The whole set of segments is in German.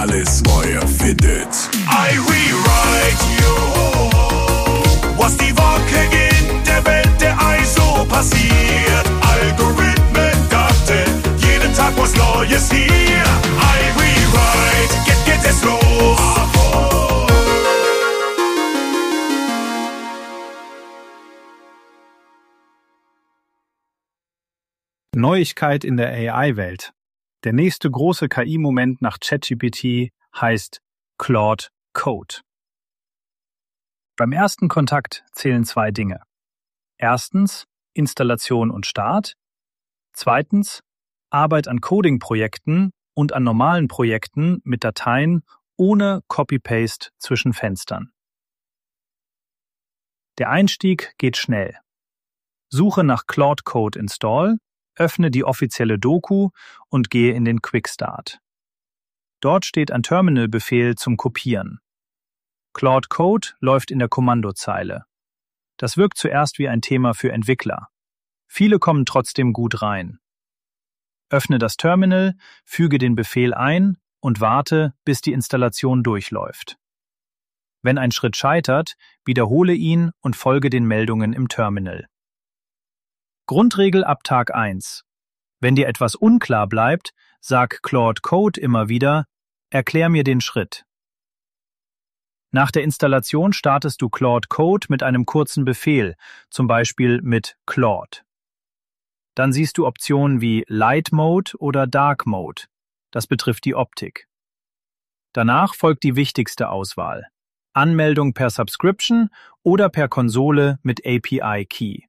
alles neu erfindet. I rewrite you. Was die Woche in der Welt der Ei so passiert. Algorithmen, Daten, jeden Tag was Neues hier. I rewrite, geht es los. Neuigkeit in der AI-Welt. Der nächste große KI-Moment nach ChatGPT heißt Claude Code. Beim ersten Kontakt zählen 2 Dinge. Erstens Installation und Start. Zweitens Arbeit an Coding-Projekten und an normalen Projekten mit Dateien ohne Copy-Paste zwischen Fenstern. Der Einstieg geht schnell. Suche nach Claude Code Install, öffne die offizielle Doku und gehe in den Quick Start. Dort steht ein Terminal-Befehl zum Kopieren. Claude Code läuft in der Kommandozeile. Das wirkt zuerst wie ein Thema für Entwickler. Viele kommen trotzdem gut rein. Öffne das Terminal, füge den Befehl ein und warte, bis die Installation durchläuft. Wenn ein Schritt scheitert, wiederhole ihn und folge den Meldungen im Terminal. Grundregel ab Tag 1. Wenn dir etwas unklar bleibt, sag Claude Code immer wieder, erklär mir den Schritt. Nach der Installation startest du Claude Code mit einem kurzen Befehl, zum Beispiel mit Claude. Dann siehst du Optionen wie Light Mode oder Dark Mode. Das betrifft die Optik. Danach folgt die wichtigste Auswahl: Anmeldung per Subscription oder per Konsole mit API Key.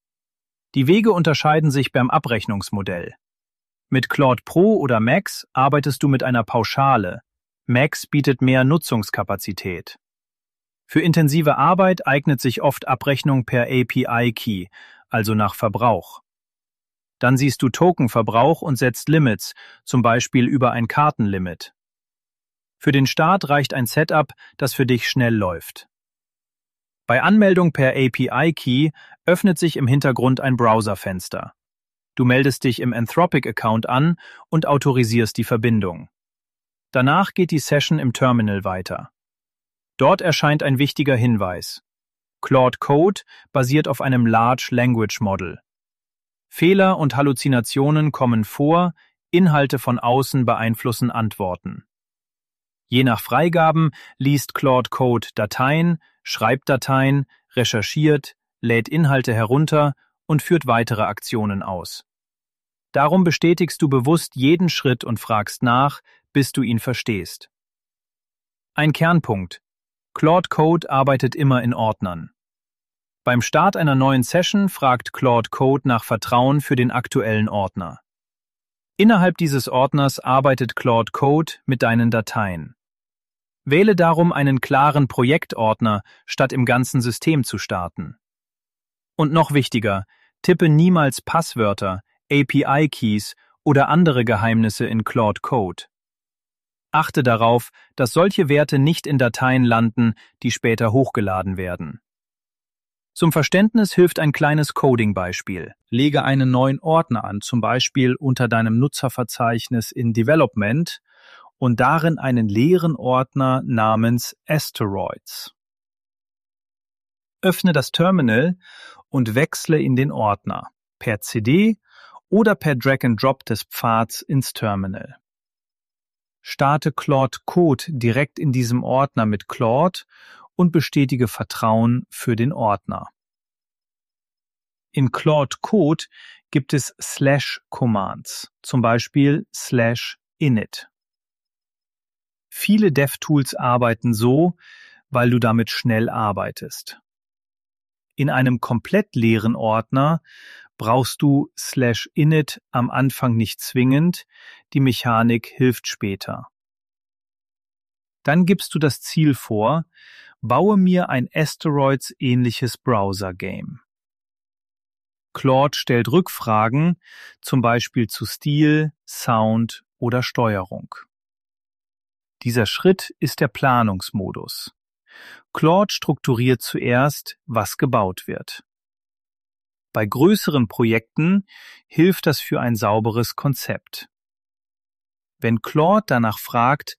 Die Wege unterscheiden sich beim Abrechnungsmodell. Mit Claude Pro oder Max arbeitest du mit einer Pauschale. Max bietet mehr Nutzungskapazität. Für intensive Arbeit eignet sich oft Abrechnung per API Key, also nach Verbrauch. Dann siehst du Tokenverbrauch und setzt Limits, zum Beispiel über ein Kartenlimit. Für den Start reicht ein Setup, das für dich schnell läuft. Bei Anmeldung per API Key öffnet sich im Hintergrund ein Browserfenster. Du meldest dich im Anthropic-Account an und autorisierst die Verbindung. Danach geht die Session im Terminal weiter. Dort erscheint ein wichtiger Hinweis. Claude Code basiert auf einem Large Language Model. Fehler und Halluzinationen kommen vor, Inhalte von außen beeinflussen Antworten. Je nach Freigaben liest Claude Code Dateien, schreibt Dateien, recherchiert, lädt Inhalte herunter und führt weitere Aktionen aus. Darum bestätigst du bewusst jeden Schritt und fragst nach, bis du ihn verstehst. Ein Kernpunkt: Claude Code arbeitet immer in Ordnern. Beim Start einer neuen Session fragt Claude Code nach Vertrauen für den aktuellen Ordner. Innerhalb dieses Ordners arbeitet Claude Code mit deinen Dateien. Wähle darum einen klaren Projektordner, statt im ganzen System zu starten. Und noch wichtiger, tippe niemals Passwörter, API-Keys oder andere Geheimnisse in Claude Code. Achte darauf, dass solche Werte nicht in Dateien landen, die später hochgeladen werden. Zum Verständnis hilft ein kleines Coding-Beispiel. Lege einen neuen Ordner an, zum Beispiel unter deinem Nutzerverzeichnis in Development, und darin einen leeren Ordner namens Asteroids. Öffne das Terminal und wechsle in den Ordner, per CD oder per Drag-and-Drop des Pfads ins Terminal. Starte Claude Code direkt in diesem Ordner mit Claude und bestätige Vertrauen für den Ordner. In Claude Code gibt es /Commands, zum Beispiel /init. Viele DevTools arbeiten so, weil du damit schnell arbeitest. In einem komplett leeren Ordner brauchst du /init am Anfang nicht zwingend, die Mechanik hilft später. Dann gibst du das Ziel vor: baue mir ein Asteroids-ähnliches Browser-Game. Claude stellt Rückfragen, zum Beispiel zu Stil, Sound oder Steuerung. Dieser Schritt ist der Planungsmodus. Claude strukturiert zuerst, was gebaut wird. Bei größeren Projekten hilft das für ein sauberes Konzept. Wenn Claude danach fragt,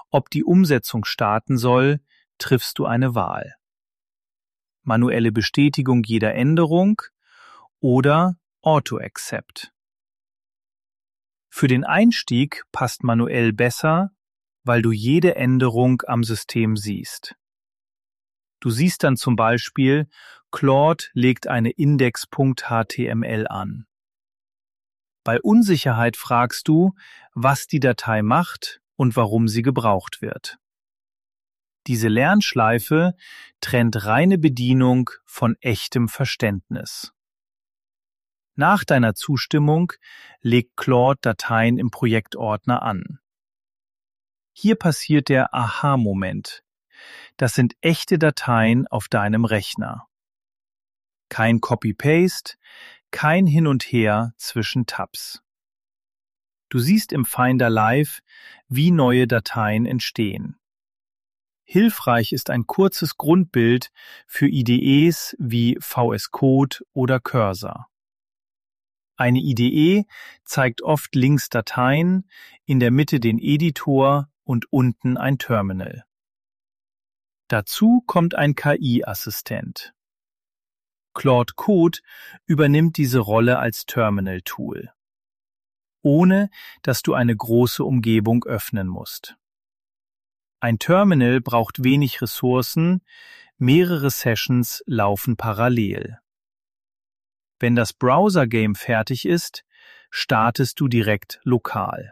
ob die Umsetzung starten soll, triffst du eine Wahl. Manuelle Bestätigung jeder Änderung oder Auto-Accept. Für den Einstieg passt manuell besser, weil du jede Änderung am System siehst. Du siehst dann zum Beispiel, Claude legt eine Index.html an. Bei Unsicherheit fragst du, was die Datei macht und warum sie gebraucht wird. Diese Lernschleife trennt reine Bedienung von echtem Verständnis. Nach deiner Zustimmung legt Claude Dateien im Projektordner an. Hier passiert der Aha-Moment. Das sind echte Dateien auf deinem Rechner. Kein Copy-Paste, kein Hin und Her zwischen Tabs. Du siehst im Finder Live, wie neue Dateien entstehen. Hilfreich ist ein kurzes Grundbild für IDEs wie VS Code oder Cursor. Eine IDE zeigt oft links Dateien, in der Mitte den Editor und unten ein Terminal. Dazu kommt ein KI-Assistent. Claude Code übernimmt diese Rolle als Terminal-Tool, ohne dass du eine große Umgebung öffnen musst. Ein Terminal braucht wenig Ressourcen, mehrere Sessions laufen parallel. Wenn das Browser-Game fertig ist, startest du direkt lokal.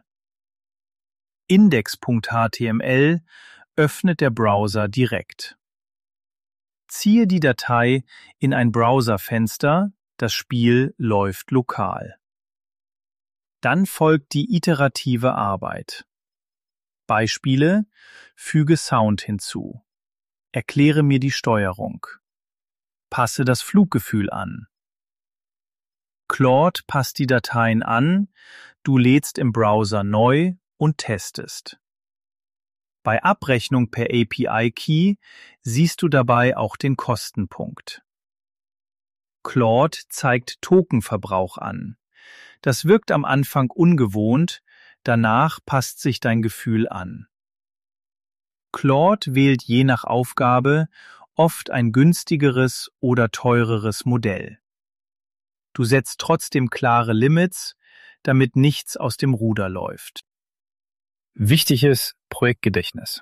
Index.html öffnet der Browser direkt. Ziehe die Datei in ein Browserfenster, das Spiel läuft lokal. Dann folgt die iterative Arbeit. Beispiele: Füge Sound hinzu. Erkläre mir die Steuerung. Passe das Fluggefühl an. Claude passt die Dateien an, du lädst im Browser neu und testest. Bei Abrechnung per API-Key siehst du dabei auch den Kostenpunkt. Claude zeigt Tokenverbrauch an. Das wirkt am Anfang ungewohnt, danach passt sich dein Gefühl an. Claude wählt je nach Aufgabe oft ein günstigeres oder teureres Modell. Du setzt trotzdem klare Limits, damit nichts aus dem Ruder läuft. Wichtiges Projektgedächtnis.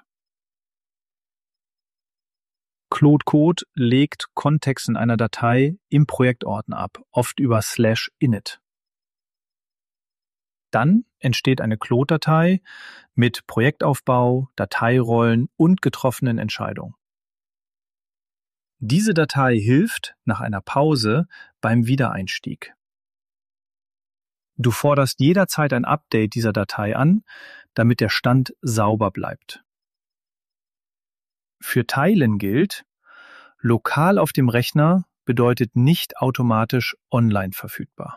Claude Code legt Kontext in einer Datei im Projektordner ab, oft über /init. Dann entsteht eine Claude-Datei mit Projektaufbau, Dateirollen und getroffenen Entscheidungen. Diese Datei hilft nach einer Pause beim Wiedereinstieg. Du forderst jederzeit ein Update dieser Datei an, damit der Stand sauber bleibt. Für Teilen gilt, lokal auf dem Rechner bedeutet nicht automatisch online verfügbar.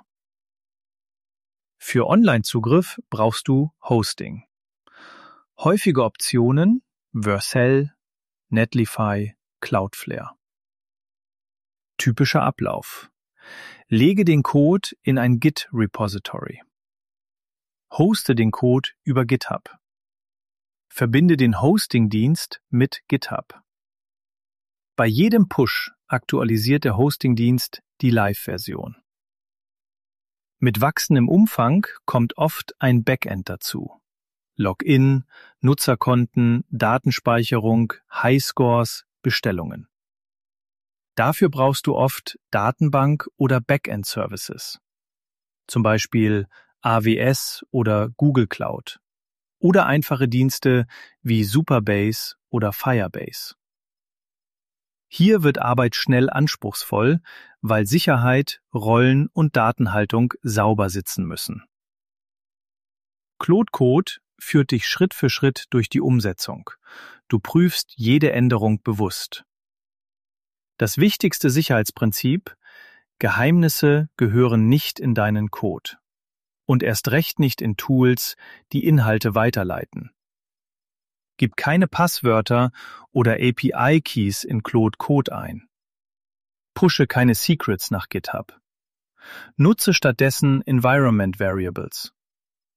Für Online-Zugriff brauchst du Hosting. Häufige Optionen: Vercel, Netlify, Cloudflare. Typischer Ablauf: Lege den Code in ein Git-Repository. Hoste den Code über GitHub. Verbinde den Hosting-Dienst mit GitHub. Bei jedem Push aktualisiert der Hosting-Dienst die Live-Version. Mit wachsendem Umfang kommt oft ein Backend dazu. Login, Nutzerkonten, Datenspeicherung, Highscores, Bestellungen. Dafür brauchst du oft Datenbank- oder Backend-Services, zum Beispiel AWS oder Google Cloud, oder einfache Dienste wie Supabase oder Firebase. Hier wird Arbeit schnell anspruchsvoll, weil Sicherheit, Rollen und Datenhaltung sauber sitzen müssen. Claude Code führt dich Schritt für Schritt durch die Umsetzung. Du prüfst jede Änderung bewusst. Das wichtigste Sicherheitsprinzip: Geheimnisse gehören nicht in deinen Code. Und erst recht nicht in Tools, die Inhalte weiterleiten. Gib keine Passwörter oder API-Keys in Claude Code ein. Pushe keine Secrets nach GitHub. Nutze stattdessen Environment Variables.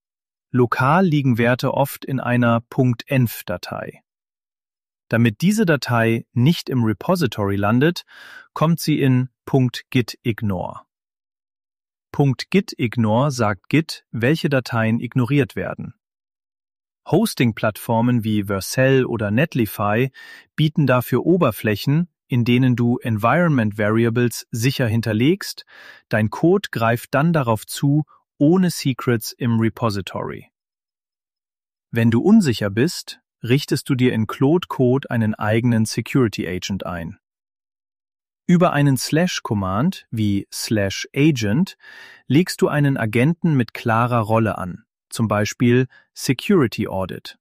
Lokal liegen Werte oft in einer .env-Datei. Damit diese Datei nicht im Repository landet, kommt sie in .gitignore. .gitignore sagt Git, welche Dateien ignoriert werden. Hosting-Plattformen wie Vercel oder Netlify bieten dafür Oberflächen, in denen du Environment Variables sicher hinterlegst. Dein Code greift dann darauf zu, ohne Secrets im Repository. Wenn du unsicher bist, richtest du dir in Claude Code einen eigenen Security Agent ein. Über einen /Command wie /agent legst du einen Agenten mit klarer Rolle an, zum Beispiel Security Audit.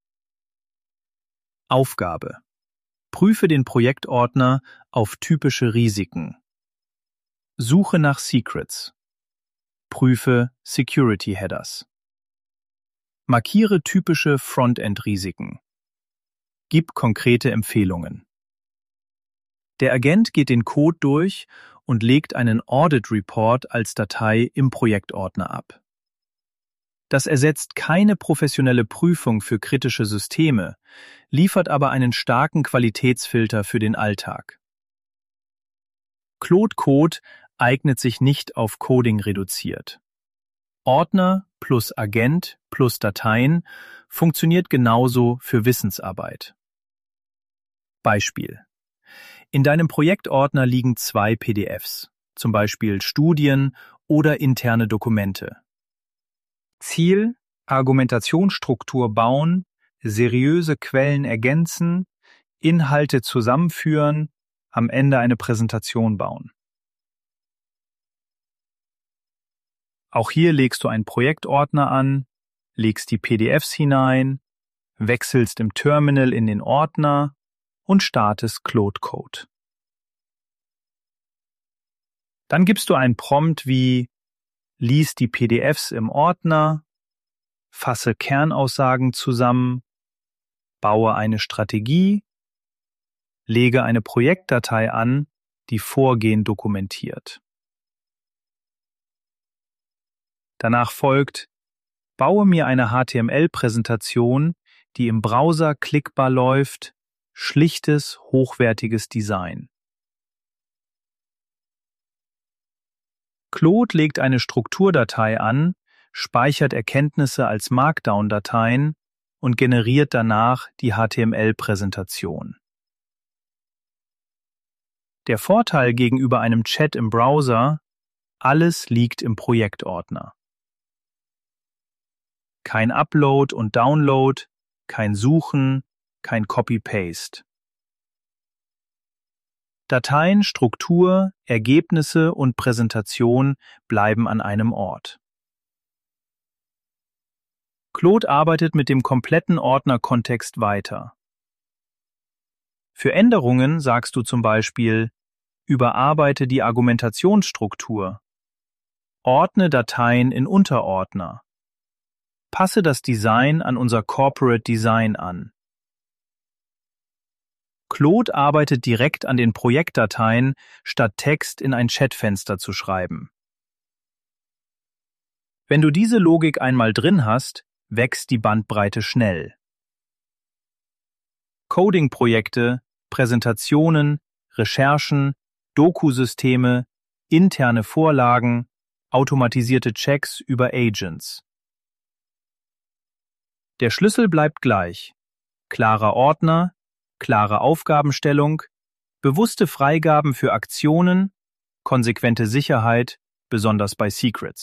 Aufgabe: Prüfe den Projektordner auf typische Risiken. Suche nach Secrets. Prüfe Security Headers. Markiere typische Frontend-Risiken. Gib konkrete Empfehlungen. Der Agent geht den Code durch und legt einen Audit Report als Datei im Projektordner ab. Das ersetzt keine professionelle Prüfung für kritische Systeme, liefert aber einen starken Qualitätsfilter für den Alltag. Claude Code eignet sich nicht auf Coding reduziert. Ordner plus Agent plus Dateien funktioniert genauso für Wissensarbeit. Beispiel: In deinem Projektordner liegen 2 PDFs, zum Beispiel Studien oder interne Dokumente. Ziel: Argumentationsstruktur bauen, seriöse Quellen ergänzen, Inhalte zusammenführen, am Ende eine Präsentation bauen. Auch hier legst du einen Projektordner an, legst die PDFs hinein, wechselst im Terminal in den Ordner und startest Claude Code. Dann gibst du einen Prompt wie: Lies die PDFs im Ordner, fasse Kernaussagen zusammen, baue eine Strategie, lege eine Projektdatei an, die Vorgehen dokumentiert. Danach folgt: Baue mir eine HTML-Präsentation, die im Browser klickbar läuft, schlichtes, hochwertiges Design. Claude legt eine Strukturdatei an, speichert Erkenntnisse als Markdown-Dateien und generiert danach die HTML-Präsentation. Der Vorteil gegenüber einem Chat im Browser: Alles liegt im Projektordner. Kein Upload und Download, kein Suchen, kein Copy-Paste. Dateien, Struktur, Ergebnisse und Präsentation bleiben an einem Ort. Claude arbeitet mit dem kompletten Ordnerkontext weiter. Für Änderungen sagst du zum Beispiel: Überarbeite die Argumentationsstruktur, ordne Dateien in Unterordner, passe das Design an unser Corporate Design an. Claude arbeitet direkt an den Projektdateien, statt Text in ein Chatfenster zu schreiben. Wenn du diese Logik einmal drin hast, wächst die Bandbreite schnell. Coding-Projekte, Präsentationen, Recherchen, Doku-Systeme, interne Vorlagen, automatisierte Checks über Agents. Der Schlüssel bleibt gleich: klarer Ordner, klare Aufgabenstellung, bewusste Freigaben für Aktionen, konsequente Sicherheit, besonders bei Secrets.